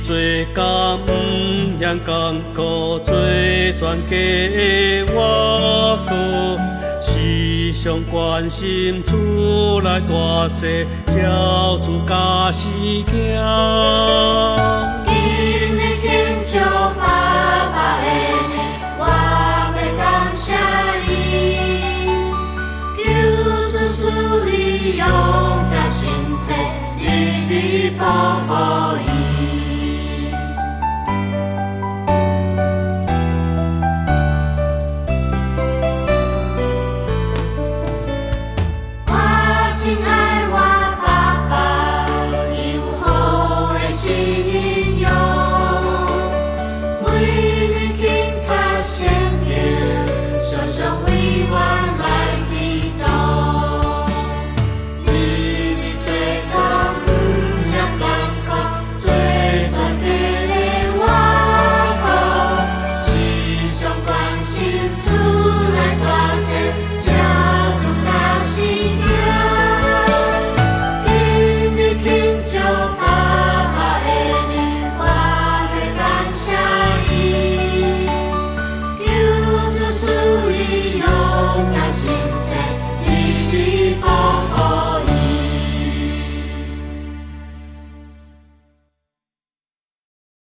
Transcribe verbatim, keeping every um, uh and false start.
做工不嫌艰苦，做全家的我哥，时常关心厝内大细，照顾家事行。 今日庆祝爸爸的日，我要感谢伊，求主赐予勇敢身体，日日保护伊。